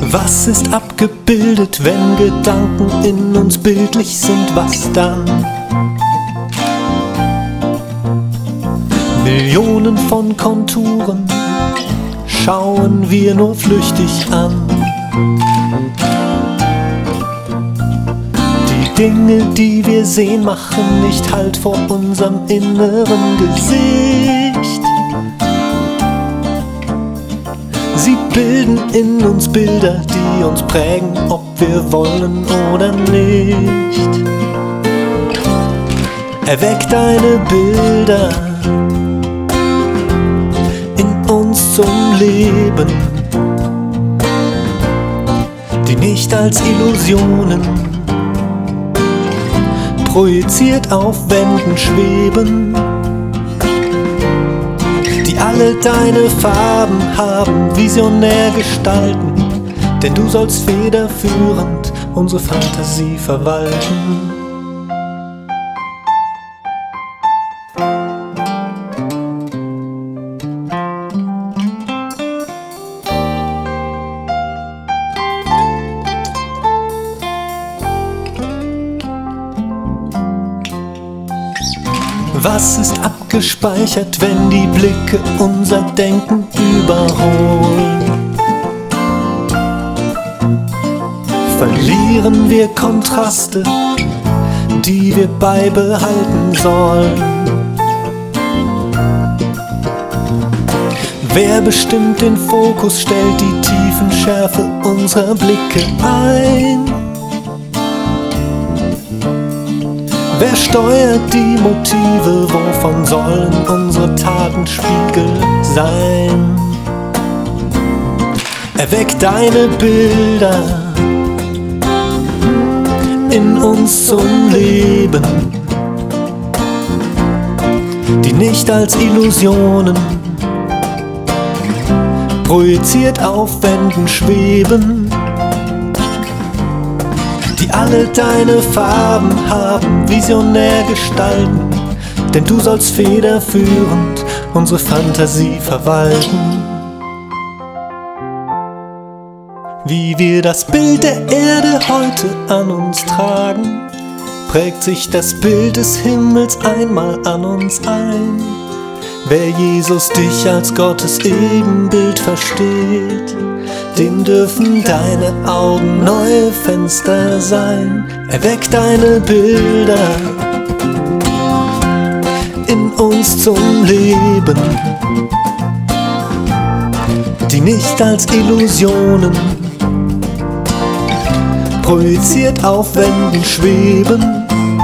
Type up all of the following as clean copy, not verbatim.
Was ist abgebildet, wenn Gedanken in uns bildlich sind, was dann? Millionen von Konturen schauen wir nur flüchtig an. Die Dinge, die wir sehen, machen nicht Halt vor unserem inneren Gesicht. Sie bilden in uns Bilder, die uns prägen, ob wir wollen oder nicht. Erweck deine Bilder in uns zum Leben, die nicht als Illusionen projiziert auf Wänden schweben, die alle deine Farben haben, visionär gestalten, denn du sollst federführend unsere Fantasie verwalten. Was ist abgespeichert, wenn die Blicke unser Denken überholen? Verlieren wir Kontraste, die wir beibehalten sollen? Wer bestimmt den Fokus, stellt die Tiefenschärfe unserer Blicke ein? Wer steuert die Motive, wovon sollen unsere Taten Spiegel sein? Erweck deine Bilder in uns zum Leben, die nicht als Illusionen projiziert auf Wänden schweben, die alle deine Farben haben, visionär gestalten, denn du sollst federführend unsere Fantasie verwalten. Wie wir das Bild der Erde heute an uns tragen, prägt sich das Bild des Himmels einmal an uns ein. Wer Jesus dich als Gottes Ebenbild versteht, dem dürfen deine Augen neue Fenster sein. Erweck deine Bilder in uns zum Leben, die nicht als Illusionen projiziert auf Wänden schweben,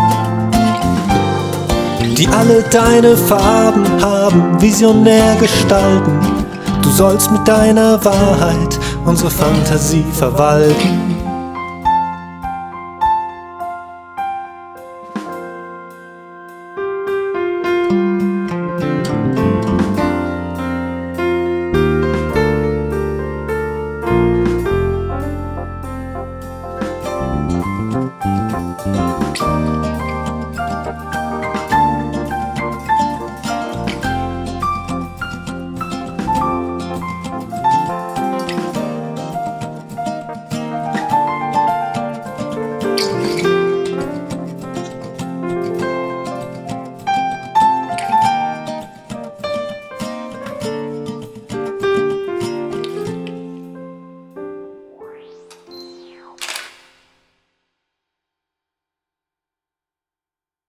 die alle deine Farben haben, visionär gestalten. Du sollst mit deiner Wahrheit unsere Fantasie verwalten.